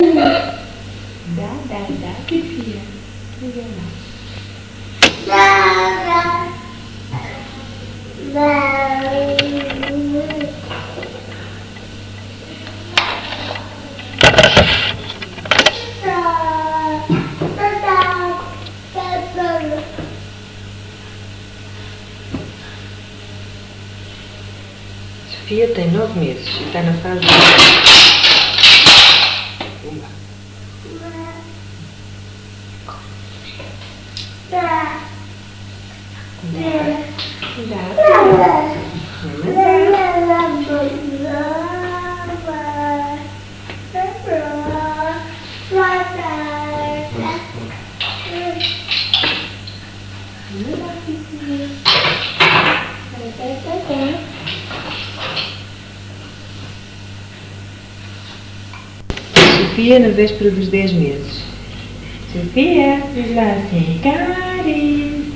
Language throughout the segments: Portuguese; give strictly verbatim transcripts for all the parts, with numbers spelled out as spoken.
Dá, dá, dá, filha. Não Sofia tem nove meses e está na fase de... Sofia na véspera dos dez meses. Sofia, diz lá assim, Karen.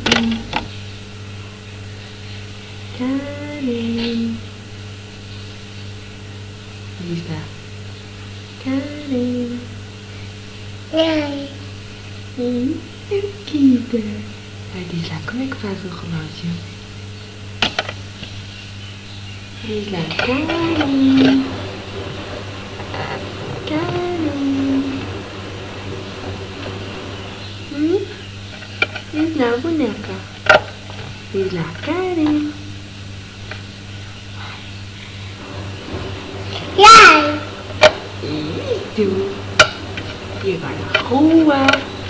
Karen. Diz lá. Karen. Ai. Hum, é querida. Aí diz lá, como é que faz o relógio? Diz lá, Karen. Karen. Hum? Diz lá, boneca. Diz lá, Karen. Ai. Isso. E agora, rua.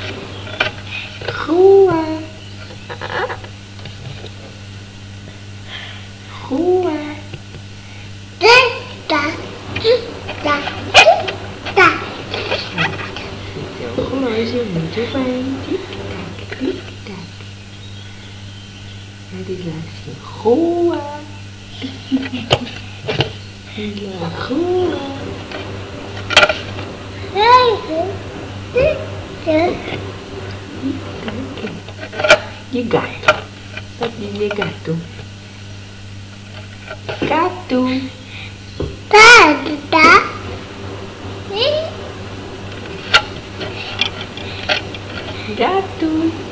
Rua. Rua. Tá. Tá. Tá. Esse é o relógio, muito bem. Tic-tac, tic-tac. Aí diz lá assim, rua. Diz lá, rua. E gato? Pode dizer gato. Gato. Tá. Tá. Gato.